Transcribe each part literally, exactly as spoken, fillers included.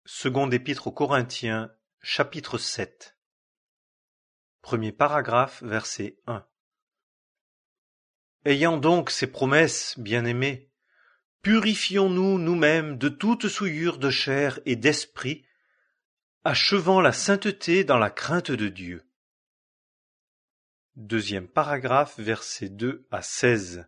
Seconde épître aux Corinthiens, chapitre sept. Premier paragraphe, verset un. Ayant donc ces promesses, bien-aimés, purifions-nous nous-mêmes de toute souillure de chair et d'esprit, achevant la sainteté dans la crainte de Dieu. Deuxième paragraphe, versets deux à seize.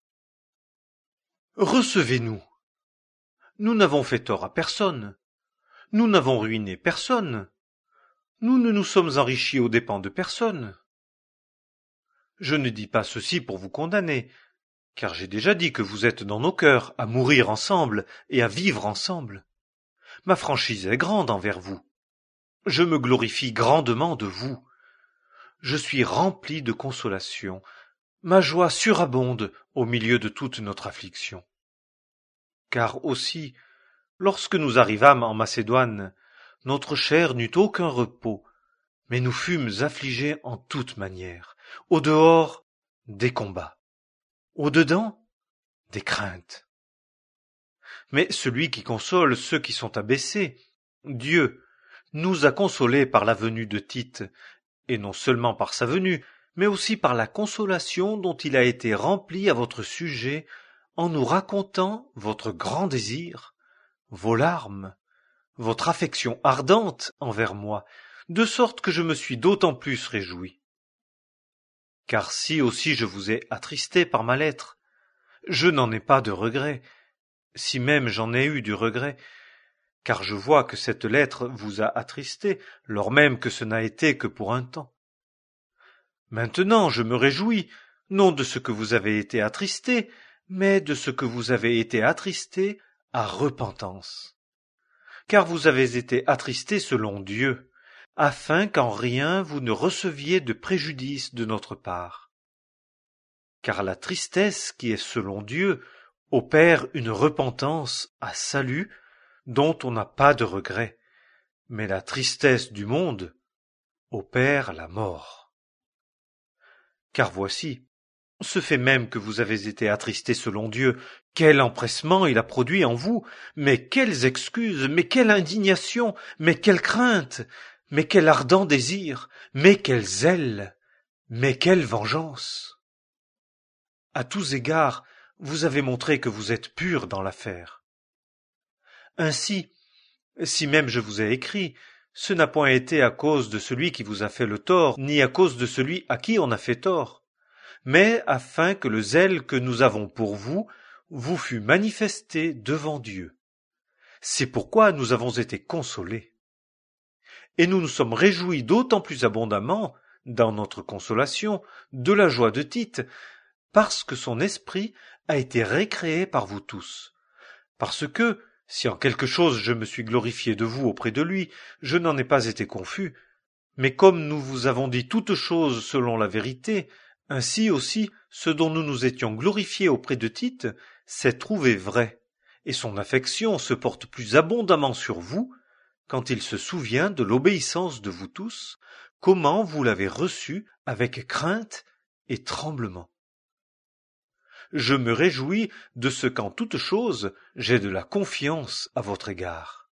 Recevez-nous. Nous n'avons fait tort à personne. Nous n'avons ruiné personne. Nous ne nous sommes enrichis aux dépens de personne. Je ne dis pas ceci pour vous condamner, car j'ai déjà dit que vous êtes dans nos cœurs, à mourir ensemble et à vivre ensemble. Ma franchise est grande envers vous. Je me glorifie grandement de vous. Je suis rempli de consolation. Ma joie surabonde au milieu de toute notre affliction. Car aussi, lorsque nous arrivâmes en Macédoine, notre chair n'eut aucun repos, mais nous fûmes affligés en toute manière. Au dehors, des combats. Au dedans, des craintes. Mais celui qui console ceux qui sont abaissés, Dieu, nous a consolés par la venue de Tite, et non seulement par sa venue, mais aussi par la consolation dont il a été rempli à votre sujet en nous racontant votre grand désir, vos larmes, votre affection ardente envers moi, de sorte que je me suis d'autant plus réjoui. Car si aussi je vous ai attristé par ma lettre, je n'en ai pas de regret, si même j'en ai eu du regret, car je vois que cette lettre vous a attristé, lors même que ce n'a été que pour un temps. Maintenant je me réjouis, non de ce que vous avez été attristé, mais de ce que vous avez été attristé à repentance. Car vous avez été attristé selon Dieu, afin qu'en rien vous ne receviez de préjudice de notre part. Car la tristesse qui est selon Dieu opère une repentance à salut dont on n'a pas de regret, mais la tristesse du monde opère la mort. Car voici, ce fait même que vous avez été attristé selon Dieu, quel empressement il a produit en vous, mais quelles excuses, mais quelle indignation, mais quelle crainte, mais quel ardent désir, mais quel zèle, mais quelle vengeance. À tous égards, vous avez montré que vous êtes pur dans l'affaire. Ainsi, si même je vous ai écrit, ce n'a point été à cause de celui qui vous a fait le tort, ni à cause de celui à qui on a fait tort, mais afin que le zèle que nous avons pour vous vous fût manifesté devant Dieu. C'est pourquoi nous avons été consolés. Et nous nous sommes réjouis d'autant plus abondamment, dans notre consolation, de la joie de Tite, parce que son esprit a été récréé par vous tous. Parce que, si en quelque chose je me suis glorifié de vous auprès de lui, je n'en ai pas été confus, mais comme nous vous avons dit toutes choses selon la vérité, ainsi aussi, ce dont nous nous étions glorifiés auprès de Tite s'est trouvé vrai, et son affection se porte plus abondamment sur vous, quand il se souvient de l'obéissance de vous tous, comment vous l'avez reçue avec crainte et tremblement. Je me réjouis de ce qu'en toute chose j'ai de la confiance à votre égard.